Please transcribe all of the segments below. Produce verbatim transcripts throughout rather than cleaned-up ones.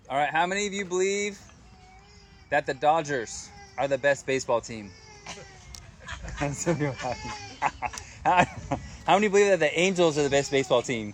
All right, how many of you believe that the Dodgers are the best baseball team? how, how many believe that the Angels are the best baseball team?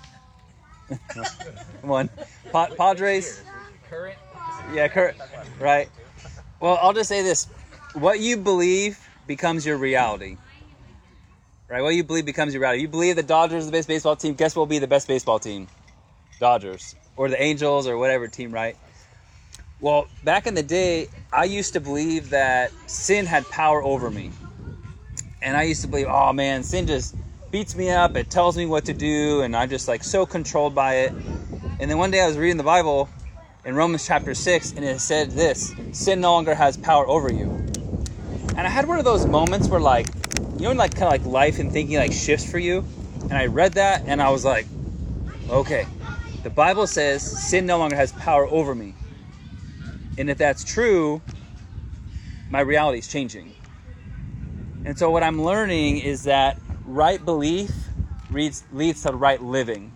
One. Pa- Padres? Current? Yeah, current. Right. Well, I'll just say this. What you believe becomes your reality. Right? What you believe becomes your reality. You believe the Dodgers are the best baseball team. Guess what will be the best baseball team? Dodgers. Or the Angels or whatever team, right? Well, back in the day, I used to believe that sin had power over me. And I used to believe, oh man, sin just beats me up. It tells me what to do. And I'm just like so controlled by it. And then one day I was reading the Bible in Romans chapter six, and it said this: sin no longer has power over you. And I had one of those moments where, like, you know, like kind of like life and thinking like shifts for you. And I read that and I was like, okay, the Bible says sin no longer has power over me. And if that's true, my reality is changing. And so what I'm learning is that right belief leads, leads to right living.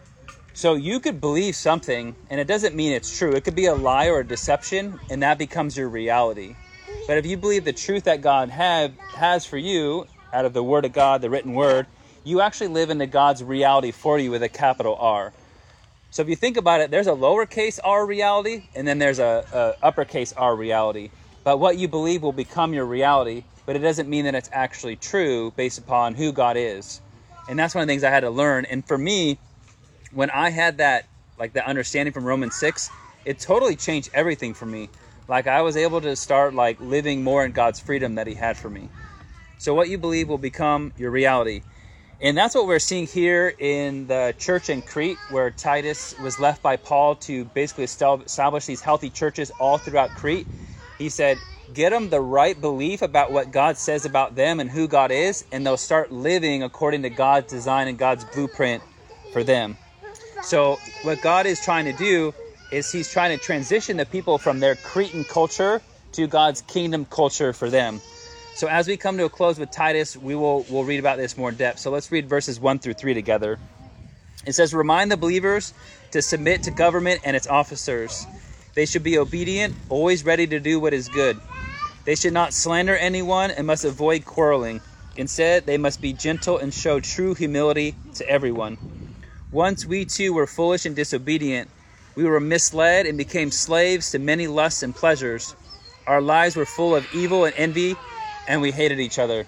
So you could believe something, and it doesn't mean it's true. It could be a lie or a deception, and that becomes your reality. But if you believe the truth that God have, has for you, out of the Word of God, the written Word, you actually live into God's reality for you with a capital R. So if you think about it, there's a lowercase r reality, and then there's a, a uppercase R reality. But what you believe will become your reality, but it doesn't mean that it's actually true based upon who God is. And that's one of the things I had to learn. And for me, when I had that, like that understanding from Romans six, it totally changed everything for me. Like I was able to start like living more in God's freedom that he had for me. So what you believe will become your reality. And that's what we're seeing here in the church in Crete, where Titus was left by Paul to basically establish these healthy churches all throughout Crete. He said, get them the right belief about what God says about them and who God is, and they'll start living according to God's design and God's blueprint for them. So what God is trying to do is he's trying to transition the people from their Cretan culture to God's kingdom culture for them. So as we come to a close with Titus, we will we'll read about this more in depth. So let's read verses one through three together. It says, remind the believers to submit to government and its officers. They should be obedient, always ready to do what is good. They should not slander anyone and must avoid quarreling. Instead, they must be gentle and show true humility to everyone. Once we too were foolish and disobedient. We were misled and became slaves to many lusts and pleasures. Our lives were full of evil and envy, and we hated each other.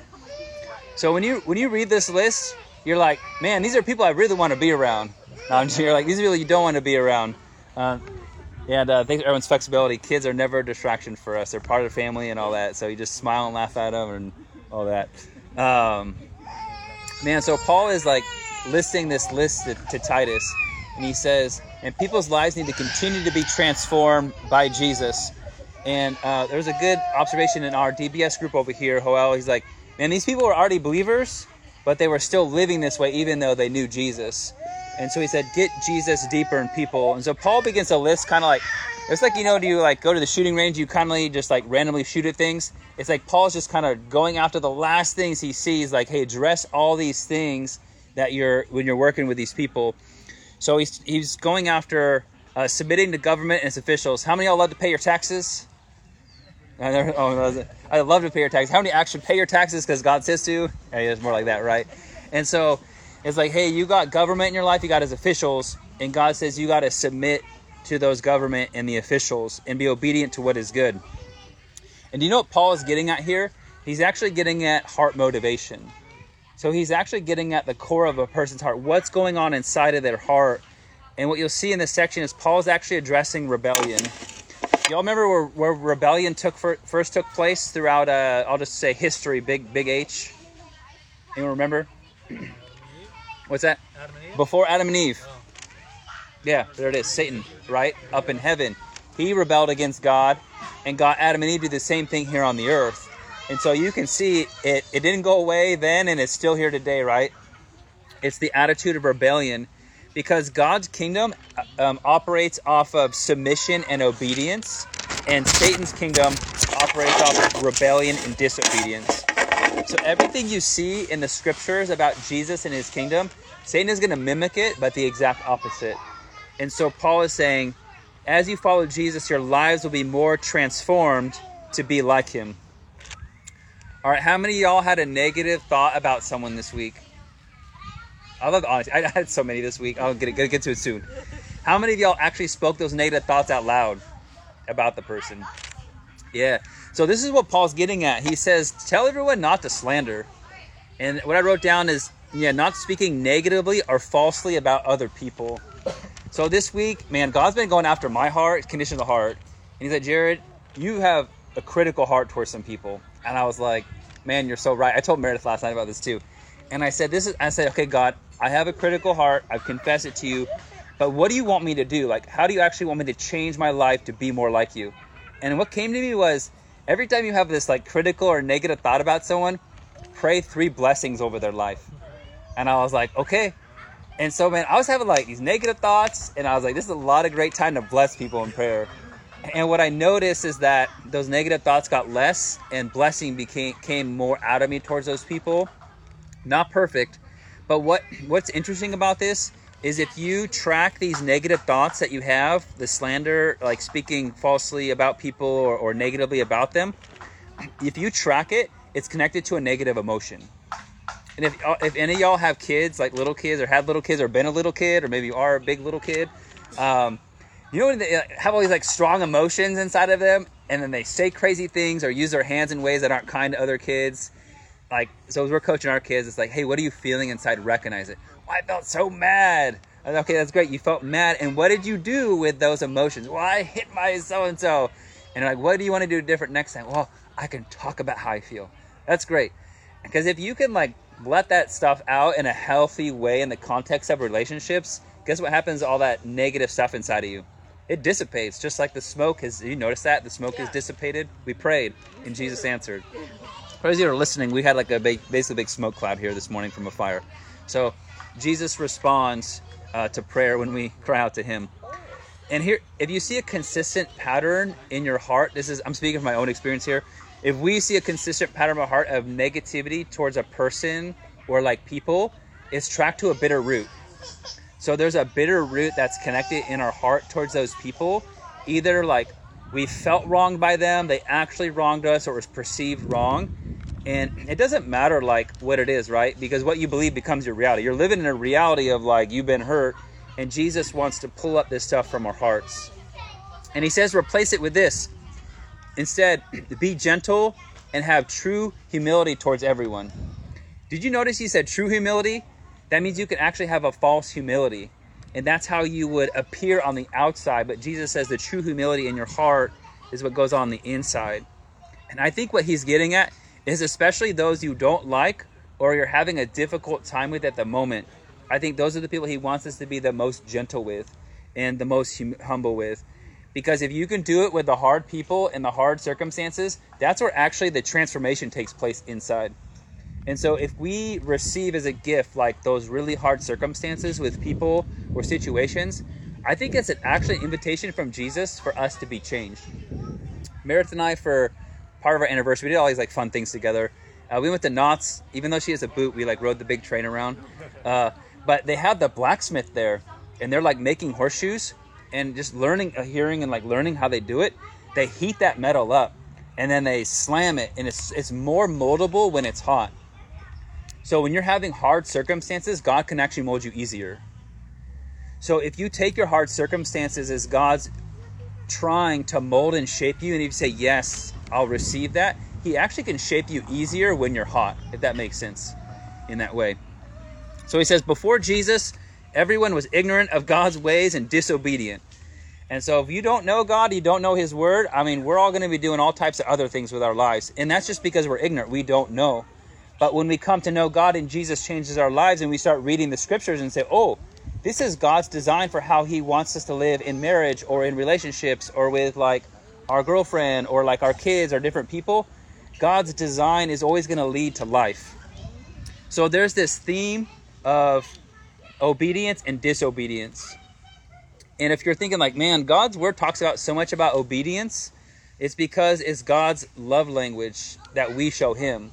So when you when you read this list, you're like, man, these are people I really want to be around. No, I'm just, you're like, these are people you don't want to be around. Uh, and uh, thanks for everyone's flexibility. Kids are never a distraction for us. They're part of the family and all that. So you just smile and laugh at them and all that. Um, man, so Paul is like listing this list to, to Titus. And he says, and people's lives need to continue to be transformed by Jesus. And uh, there was a good observation in our D B S group over here, Joel. He's like, man, these people were already believers, but they were still living this way even though they knew Jesus. And so he said, get Jesus deeper in people. And so Paul begins to list kind of like, it's like, you know, do you like go to the shooting range, you kind of just like randomly shoot at things? It's like Paul's just kind of going after the last things he sees, like, hey, address all these things that you're, when you're working with these people. So he's he's going after uh, submitting to government and its officials. How many of y'all love to pay your taxes? Uh, oh, I love to pay your taxes. How many actually pay your taxes because God says to? Yeah, it's more like that, right? And so it's like, hey, you got government in your life, you got his officials, and God says you got to submit to those government and the officials and be obedient to what is good. And do you know what Paul is getting at here? He's actually getting at heart motivation. So he's actually getting at the core of a person's heart. What's going on inside of their heart? And what you'll see in this section is Paul's actually addressing rebellion. Y'all remember where, where rebellion took for, first took place throughout, uh, I'll just say history, big big H? Anyone remember? What's that? Adam and Eve? Before Adam and Eve. Oh. Yeah, there it is. Satan, right? Up in heaven. He rebelled against God, and got Adam and Eve to do the same thing here on the earth. And so you can see it, it didn't go away then, and it's still here today, right? It's the attitude of rebellion, because God's kingdom um, operates off of submission and obedience, and Satan's kingdom operates off of rebellion and disobedience. So everything you see in the scriptures about Jesus and his kingdom, Satan is going to mimic it, but the exact opposite. And so Paul is saying, as you follow Jesus, your lives will be more transformed to be like him. All right, how many of y'all had a negative thought about someone this week? I love the honesty. I had so many this week. I'll get, get, get to it soon. How many of y'all actually spoke those negative thoughts out loud about the person? Yeah. So this is what Paul's getting at. He says, tell everyone not to slander. And what I wrote down is, yeah, not speaking negatively or falsely about other people. So this week, man, God's been going after my heart, condition of the heart. And he's like, Jared, you have a critical heart towards some people. And I was like, man, you're so right. I told Meredith last night about this too. And I said, this is, I said, okay, God, I have a critical heart. I've confessed it to you. But what do you want me to do? Like, how do you actually want me to change my life to be more like you? And what came to me was, every time you have this like critical or negative thought about someone, pray three blessings over their life. And I was like, okay. And so, man, I was having like these negative thoughts, and I was like, this is a lot of great time to bless people in prayer. And what I noticed is that those negative thoughts got less, and blessing became came more out of me towards those people. Not perfect, but what what's interesting about this is if you track these negative thoughts that you have, the slander, like speaking falsely about people or, or negatively about them, if you track it, it's connected to a negative emotion. And if if any of y'all have kids, like little kids, or had little kids, or been a little kid, or maybe you are a big little kid, um, you know when they have all these like strong emotions inside of them, and then they say crazy things or use their hands in ways that aren't kind to other kids. Like, so as we're coaching our kids, it's like, hey, what are you feeling inside? Recognize it. Well, I felt so mad. I was, okay, that's great. You felt mad. And what did you do with those emotions? Well, I hit my so-and-so. And like, what do you want to do different next time? Well, I can talk about how I feel. That's great. Because if you can like let that stuff out in a healthy way in the context of relationships, guess what happens to all that negative stuff inside of you? It dissipates, just like the smoke has, you notice that? The smoke is dissipated. We prayed and Jesus answered. For those of you who are listening, we had like a big, basically a big smoke cloud here this morning from a fire. So Jesus responds uh, to prayer when we cry out to him. And here, if you see a consistent pattern in your heart, this is, I'm speaking from my own experience here. If we see a consistent pattern in our heart of negativity towards a person or like people, it's tracked to a bitter root. So there's a bitter root that's connected in our heart towards those people. Either like we felt wronged by them, they actually wronged us, or it was perceived wrong. And it doesn't matter like what it is, right? Because what you believe becomes your reality. You're living in a reality of like you've been hurt, and Jesus wants to pull up this stuff from our hearts. And he says, replace it with this. Instead, be gentle and have true humility towards everyone. Did you notice he said true humility? That means you can actually have a false humility. And that's how you would appear on the outside. But Jesus says the true humility in your heart is what goes on the inside. And I think what he's getting at is especially those you don't like or you're having a difficult time with at the moment. I think those are the people he wants us to be the most gentle with and the most hum- humble with. Because if you can do it with the hard people and the hard circumstances, that's where actually the transformation takes place inside. And so if we receive as a gift like those really hard circumstances with people or situations, I think it's an actually invitation from Jesus for us to be changed. Meredith and I, for part of our anniversary, we did all these like fun things together. Uh, we went to Knott's. Even though she has a boot, we like rode the big train around. Uh, but they have the blacksmith there, and they're like making horseshoes. And just learning, uh, hearing and like learning how they do it, they heat that metal up and then they slam it, and it's it's more moldable when it's hot. So when you're having hard circumstances, God can actually mold you easier. So if you take your hard circumstances as God's trying to mold and shape you, and if you say, yes, I'll receive that, he actually can shape you easier when you're hot, if that makes sense in that way. So he says, before Jesus, everyone was ignorant of God's ways and disobedient. And so if you don't know God, you don't know his word, I mean, we're all going to be doing all types of other things with our lives. And that's just because we're ignorant. We don't know. But when we come to know God and Jesus changes our lives and we start reading the scriptures and say, oh, this is God's design for how he wants us to live in marriage or in relationships or with like our girlfriend or like our kids or different people, God's design is always going to lead to life. So there's this theme of obedience and disobedience. And if you're thinking like, man, God's word talks about so much about obedience, it's because it's God's love language that we show him.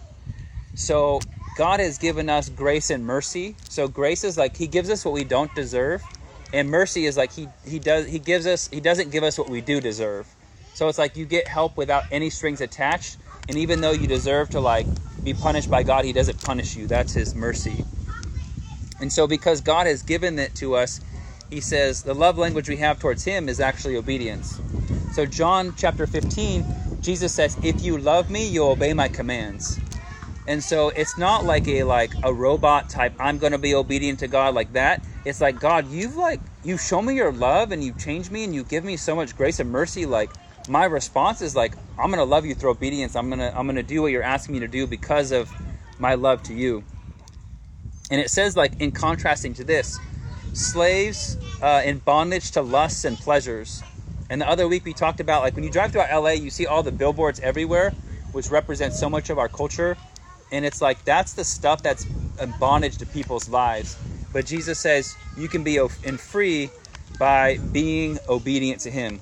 So God has given us grace and mercy. So grace is like he gives us what we don't deserve. And mercy is like he he does he gives us he doesn't give us what we do deserve. So it's like you get help without any strings attached, and even though you deserve to like be punished by God, he doesn't punish you. That's his mercy. And so because God has given it to us, he says the love language we have towards him is actually obedience. So John chapter fifteen, Jesus says, if you love me, you'll obey my commands. And so it's not like a like a robot type, I'm going to be obedient to God like that. It's like, God, you've like, you've shown me your love and you've changed me and you give me so much grace and mercy. Like my response is like, I'm going to love you through obedience. I'm going to, I'm going to do what you're asking me to do because of my love to you. And it says like in contrasting to this, slaves uh, in bondage to lusts and pleasures. And the other week we talked about like when you drive throughout L A, you see all the billboards everywhere, which represent so much of our culture. And it's like, that's the stuff that's a bondage to people's lives. But Jesus says you can be in free by being obedient to him.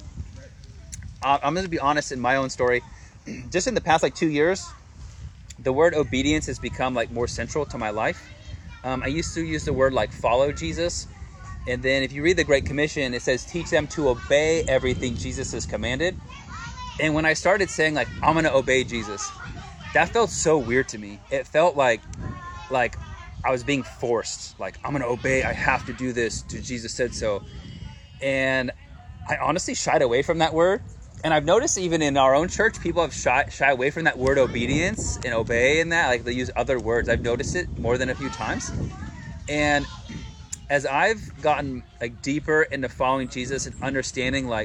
I'm going to be honest in my own story. Just in the past like two years, the word obedience has become like more central to my life. Um, I used to use the word like follow Jesus. And then if you read the Great Commission, it says teach them to obey everything Jesus has commanded. And when I started saying like, I'm going to obey Jesus, that felt so weird to me. It felt like, like I was being forced. Like, I'm going to obey. I have to do this. Jesus said so. And I honestly shied away from that word. And I've noticed even in our own church, people have shy, shy away from that word obedience and obey and that. Like they use other words. I've noticed it more than a few times. And as I've gotten like deeper into following Jesus and understanding like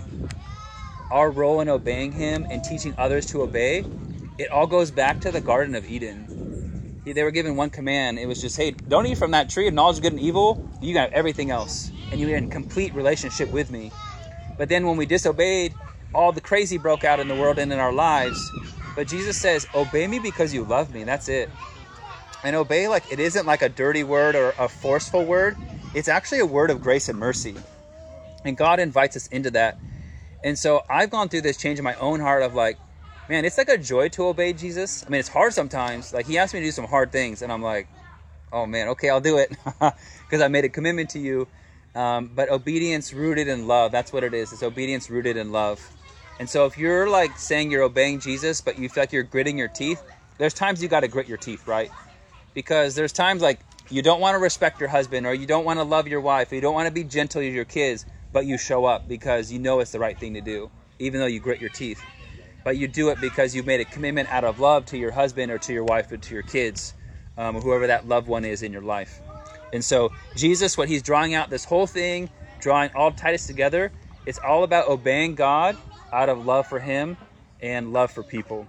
our role in obeying him and teaching others to obey, it all goes back to the Garden of Eden. They were given one command. It was just, hey, don't eat from that tree of knowledge of good and evil. You got everything else. And you're in complete relationship with me. But then when we disobeyed, all the crazy broke out in the world and in our lives. But Jesus says, obey me because you love me. That's it. And obey, like, it isn't like a dirty word or a forceful word. It's actually a word of grace and mercy. And God invites us into that. And so I've gone through this change in my own heart of like, man, it's like a joy to obey Jesus. I mean, it's hard sometimes. Like he asked me to do some hard things and I'm like, oh man, okay, I'll do it because I made a commitment to you. Um, but obedience rooted in love, that's what it is. It's obedience rooted in love. And so if you're like saying you're obeying Jesus, but you feel like you're gritting your teeth, there's times you got to grit your teeth, right? Because there's times like you don't want to respect your husband or you don't want to love your wife, or you don't want to be gentle with your kids, but you show up because you know it's the right thing to do, even though you grit your teeth. But you do it because you've made a commitment out of love to your husband or to your wife or to your kids, um, or whoever that loved one is in your life. And so Jesus, what he's drawing out, this whole thing, drawing all Titus together, it's all about obeying God out of love for him and love for people.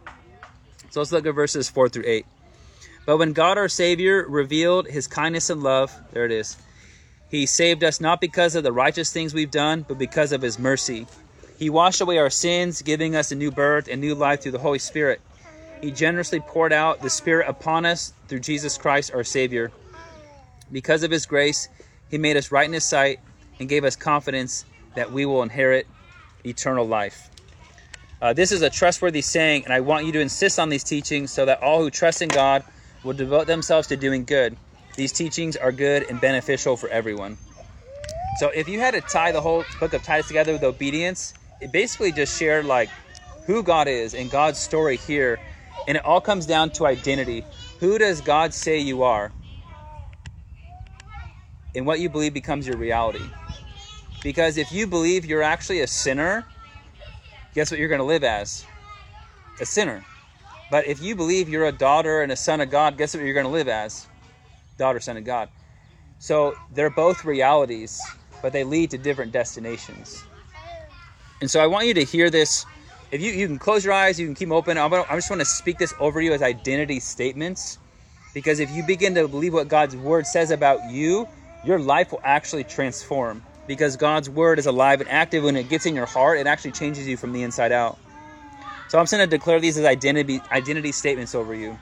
So let's look at verses four through eight. But when God our Savior revealed his kindness and love, there it is, he saved us not because of the righteous things we've done, but because of his mercy. He washed away our sins, giving us a new birth and new life through the Holy Spirit. He generously poured out the Spirit upon us through Jesus Christ, our Savior. Because of his grace, he made us right in his sight and gave us confidence that we will inherit eternal life. Uh, this is a trustworthy saying, and I want you to insist on these teachings so that all who trust in God will devote themselves to doing good. These teachings are good and beneficial for everyone. So if you had to tie the whole book of Titus together with obedience, it basically just shared like who God is and God's story here. And it all comes down to identity. Who does God say you are? And what you believe becomes your reality. Because if you believe you're actually a sinner, guess what you're going to live as? A sinner. But if you believe you're a daughter and a son of God, guess what you're going to live as? Daughter, son of God. So they're both realities, but they lead to different destinations. And so I want you to hear this. If you, you can close your eyes, you can keep them open. I'm, I just want to speak this over you as identity statements. Because if you begin to believe what God's word says about you, your life will actually transform. Because God's word is alive and active. When it gets in your heart, it actually changes you from the inside out. So I'm just going to declare these as identity, identity statements over you.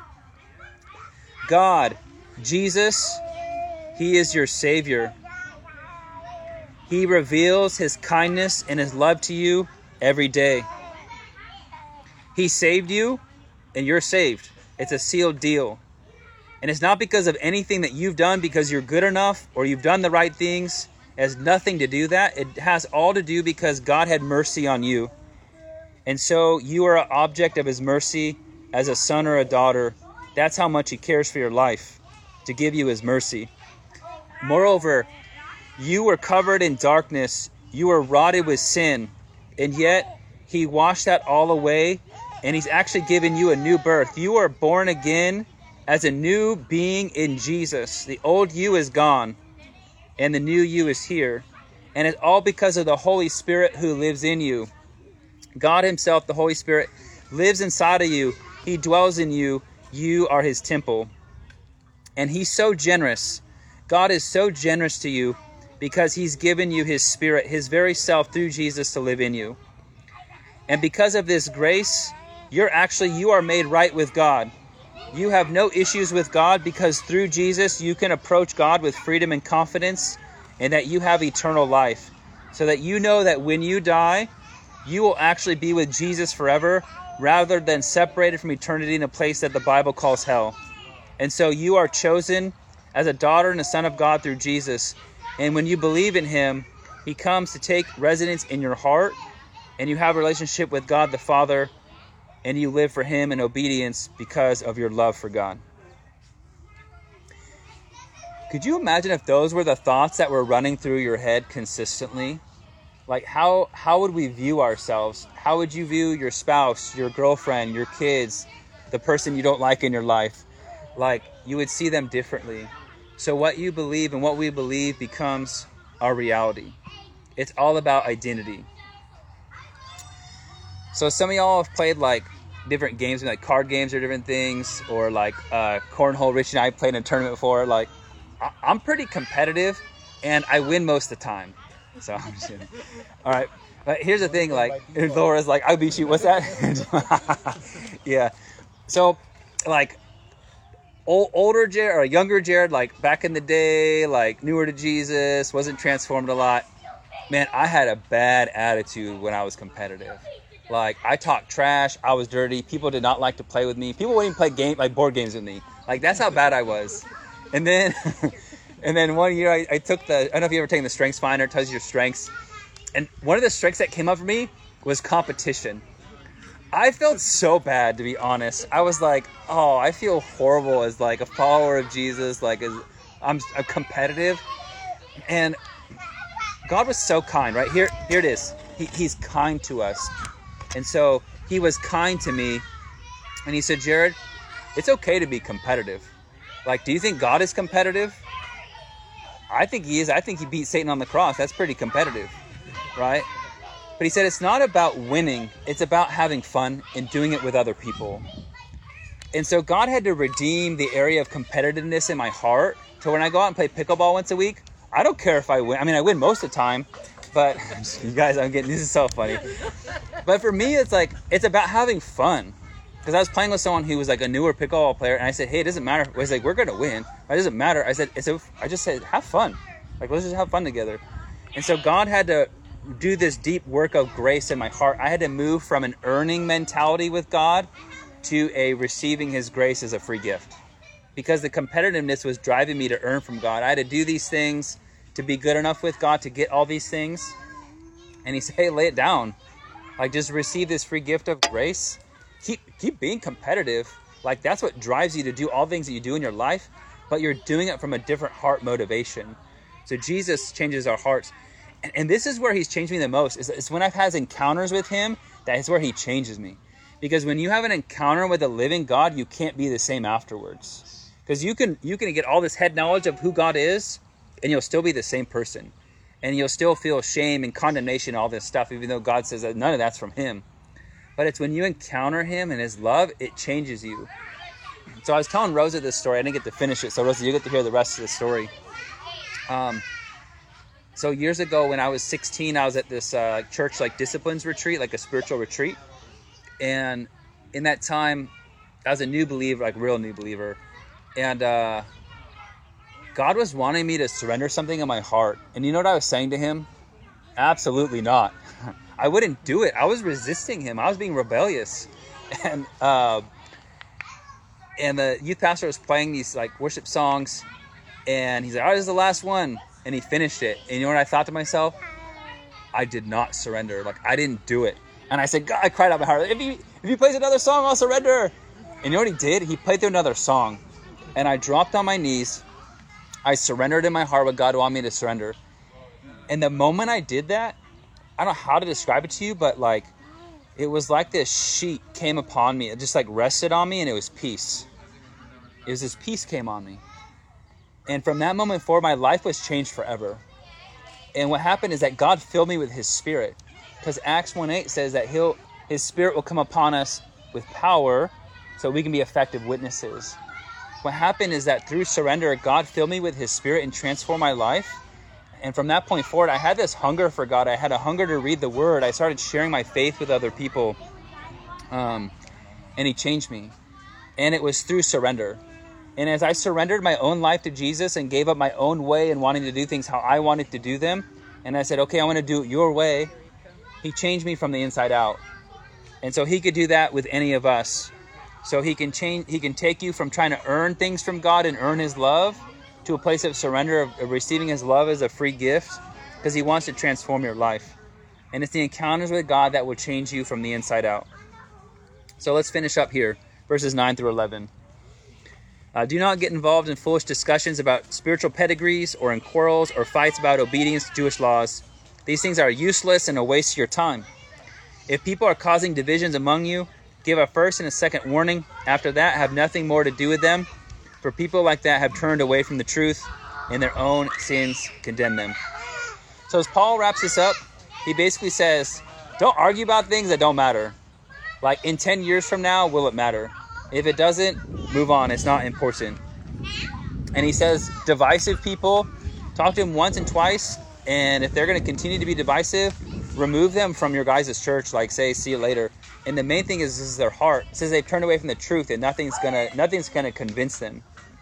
God, Jesus, he is your Savior. He reveals his kindness and his love to you every day. He saved you, and you're saved. It's a sealed deal. And it's not because of anything that you've done because you're good enough or you've done the right things. It has nothing to do that. It has all to do because God had mercy on you. And so you are an object of his mercy as a son or a daughter. That's how much he cares for your life, to give you his mercy. Moreover, you were covered in darkness. You were rotted with sin. And yet he washed that all away. And he's actually given you a new birth. You are born again as a new being in Jesus. The old you is gone, and the new you is here. And it's all because of the Holy Spirit who lives in you. God himself, the Holy Spirit, lives inside of you. He dwells in you. You are his temple. And he's so generous. God is so generous to you because he's given you his Spirit, his very self through Jesus to live in you. And because of this grace, You're actually, you are made right with God. You have no issues with God because through Jesus, you can approach God with freedom and confidence, and that you have eternal life. So that you know that when you die, you will actually be with Jesus forever, rather than separated from eternity in a place that the Bible calls hell. And so you are chosen as a daughter and a son of God through Jesus. And when you believe in him, he comes to take residence in your heart, and you have a relationship with God the Father, and you live for him in obedience because of your love for God. Could you imagine if those were the thoughts that were running through your head consistently? Like how how would we view ourselves? How would you view your spouse, your girlfriend, your kids, the person you don't like in your life? Like you would see them differently. So what you believe and what we believe becomes our reality. It's all about identity. So some of y'all have played like different games, like card games or different things, or like uh, cornhole. Rich and I played in a tournament before. Like I- I'm pretty competitive, and I win most of the time. So I'm just kidding. All right, but here's the thing. Like Laura's like, I beat you. What's that? Yeah. So like old, older Jared or younger Jared, like back in the day, like newer to Jesus, wasn't transformed a lot. Man, I had a bad attitude when I was competitive. Like, I talked trash, I was dirty, people did not like to play with me. People wouldn't even play game, like board games with me. Like, that's how bad I was. And then, and then one year I, I took the, I don't know if you ever taken the Strengths Finder, it tells you your strengths. And one of the strengths that came up for me was competition. I felt so bad, to be honest. I was like, oh, I feel horrible as like a follower of Jesus, like as I'm, I'm competitive. And God was so kind, right? Here, here it is. He, he's kind to us. And so he was kind to me, and he said, Jared, it's okay to be competitive. Like, do you think God is competitive? I think he is. I think he beat Satan on the cross. That's pretty competitive, right? But he said, it's not about winning. It's about having fun and doing it with other people. And so God had to redeem the area of competitiveness in my heart to when I go out and play pickleball once a week, I don't care if I win. I mean, I win most of the time, but you guys, I'm getting, this is so funny. But for me, it's like, it's about having fun. Because I was playing with someone who was like a newer pickleball player, and I said, hey, it doesn't matter. I was like, we're going to win. It doesn't matter. I said, it's a, I just said, have fun. Like, let's just have fun together. And so God had to do this deep work of grace in my heart. I had to move from an earning mentality with God to a receiving his grace as a free gift. Because the competitiveness was driving me to earn from God. I had to do these things to be good enough with God to get all these things. And he said, hey, lay it down. Like, just receive this free gift of grace. Keep keep being competitive. Like, that's what drives you to do all things that you do in your life, but you're doing it from a different heart motivation. So Jesus changes our hearts. And, and this is where he's changed me the most. Is it's when I've had encounters with him, that is where he changes me. Because when you have an encounter with a living God, you can't be the same afterwards. Because you can you can get all this head knowledge of who God is, and you'll still be the same person. And you'll still feel shame and condemnation and all this stuff, even though God says that none of that's from him. But it's when you encounter him and his love, it changes you. So I was telling Rosa this story. I didn't get to finish it. So Rosa, you get to hear the rest of the story. Um, so years ago when I was sixteen, I was at this uh, church like disciplines retreat, like a spiritual retreat. And in that time, I was a new believer, like real new believer. And uh, God was wanting me to surrender something in my heart. And you know what I was saying to him? Absolutely not. I wouldn't do it. I was resisting him. I was being rebellious. And uh, and the youth pastor was playing these like worship songs. And he's like, all right, this is the last one. and he finished it. And you know what I thought to myself? I did not surrender. Like, I didn't do it. And I said, God, I cried out my heart. If he, if he plays another song, I'll surrender. And you know what he did? He played through another song. And I dropped on my knees. I surrendered in my heart what God wanted me to surrender. And the moment I did that, I don't know how to describe it to you, but like, it was like this sheet came upon me. It just like rested on me, and it was peace. It was this peace came on me. And from that moment forward, my life was changed forever. And what happened is that God filled me with his spirit. Because Acts one eight says that he'll, his spirit will come upon us with power so we can be effective witnesses. What happened is that through surrender, God filled me with his spirit and transformed my life. And from that point forward, I had this hunger for God. I had a hunger to read the word. I started sharing my faith with other people. Um, and he changed me. And it was through surrender. And as I surrendered my own life to Jesus and gave up my own way and wanting to do things how I wanted to do them, and I said, okay, I want to do it your way, he changed me from the inside out. And so he could do that with any of us. So he can change, he can take you from trying to earn things from God and earn his love to a place of surrender, of, of receiving his love as a free gift, because he wants to transform your life. And it's the encounters with God that will change you from the inside out. So let's finish up here, verses nine through eleven. Uh, do not get involved in foolish discussions about spiritual pedigrees or in quarrels or fights about obedience to Jewish laws. These things are useless and a waste of your time. If people are causing divisions among you, give a first and a second warning. After that, have nothing more to do with them. For people like that have turned away from the truth, and their own sins condemn them. So as Paul wraps this up, he basically says, don't argue about things that don't matter. Like, in ten years from now, will it matter? If it doesn't, move on. It's not important. And he says, divisive people, talk to them once and twice. And if they're going to continue to be divisive, remove them from your guys' church. Like, say, see you later. And the main thing is, this is their heart. It says they've turned away from the truth, and nothing's gonna nothing's gonna convince them.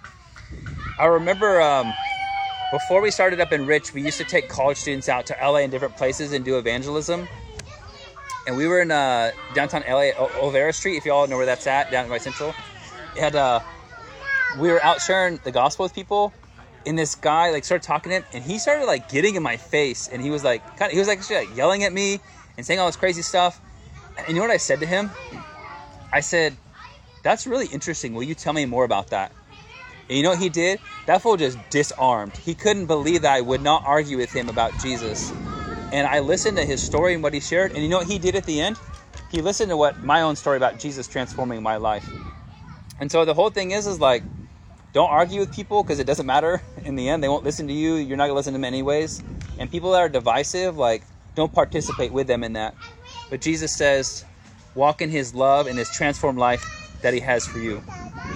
I remember um, before we started up in Rich, we used to take college students out to L A and different places and do evangelism. And we were in uh, downtown L A, o- Olvera Street, if you all know where that's at, down by Central. And uh, we were out sharing the gospel with people, and this guy like started talking to him, and he started like getting in my face, and he was like, kind of, he was like, actually, like yelling at me and saying all this crazy stuff. And you know what I said to him? I said, that's really interesting. Will you tell me more about that? And you know what he did? That fool just disarmed. He couldn't believe that I would not argue with him about Jesus. And I listened to his story and what he shared. And you know what he did at the end? He listened to what my own story about Jesus transforming my life. And so the whole thing is, is like, don't argue with people, because it doesn't matter. In the end, they won't listen to you. You're not going to listen to them anyways. And people that are divisive, like, don't participate with them in that. But Jesus says, walk in his love and his transformed life that he has for you.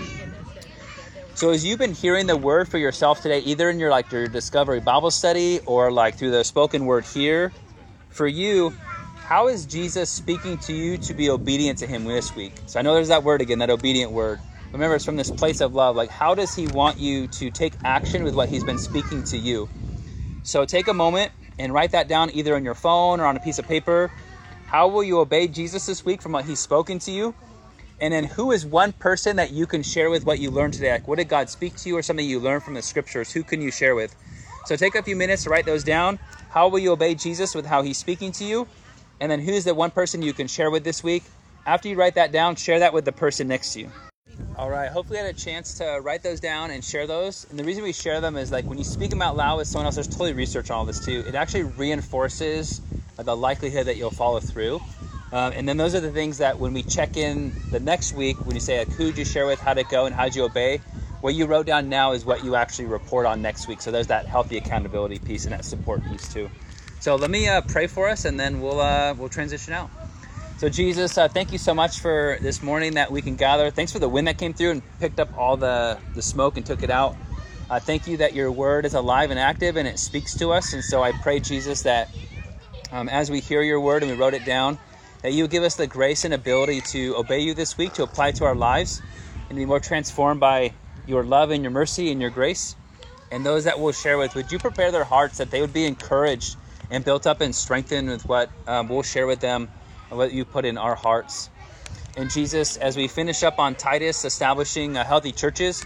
So as you've been hearing the word for yourself today, either in your like your Discovery Bible study or like through the spoken word here, for you, how is Jesus speaking to you to be obedient to him this week? So I know there's that word again, that obedient word. Remember, it's from this place of love. Like, how does he want you to take action with what he's been speaking to you? So take a moment and write that down either on your phone or on a piece of paper. How will you obey Jesus this week from what he's spoken to you? And then who is one person that you can share with what you learned today? Like, what did God speak to you, or something you learned from the scriptures? Who can you share with? So take a few minutes to write those down. How will you obey Jesus with how he's speaking to you? And then who's the one person you can share with this week? After you write that down, share that with the person next to you. All right, hopefully you had a chance to write those down and share those. And the reason we share them is like when you speak them out loud with someone else, there's totally research on all this too. It actually reinforces the likelihood that you'll follow through. Um, and then those are the things that when we check in the next week, when you say like, who'd you share with, how'd it go, and how'd you obey, what you wrote down now is what you actually report on next week. So there's that healthy accountability piece and that support piece too. So let me uh, pray for us, and then we'll uh, we'll transition out. So Jesus, uh, thank you so much for this morning that we can gather. Thanks for the wind that came through and picked up all the, the smoke and took it out. Uh, thank you that your word is alive and active and it speaks to us. And so I pray, Jesus, that um, as we hear your word and we wrote it down, that you give us the grace and ability to obey you this week, to apply to our lives, and to be more transformed by your love and your mercy and your grace. And those that we'll share with, would you prepare their hearts that they would be encouraged and built up and strengthened with what um, we'll share with them and what you put in our hearts. And Jesus, as we finish up on Titus, establishing uh, healthy churches,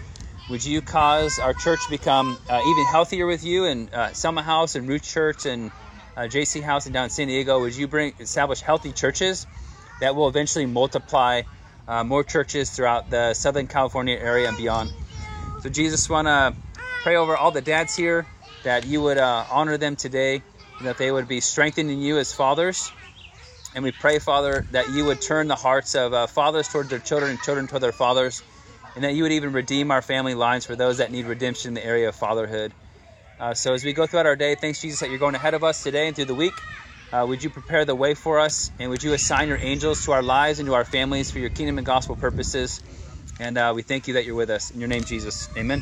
Would you cause our church to become uh, even healthier with you, and uh, Selma House and Root Church and uh, J C House and down in San Diego? Would you bring establish healthy churches that will eventually multiply uh, more churches throughout the Southern California area and beyond? So Jesus, want to pray over all the dads here, that you would uh, honor them today, and that they would be strengthened in you as fathers. And we pray, Father, that you would turn the hearts of uh, fathers towards their children and children toward their fathers, and that you would even redeem our family lines for those that need redemption in the area of fatherhood. Uh, so as we go throughout our day, thanks, Jesus, that you're going ahead of us today and through the week. Uh, would you prepare the way for us, and would you assign your angels to our lives and to our families for your kingdom and gospel purposes? And uh, we thank you that you're with us. In your name, Jesus, amen.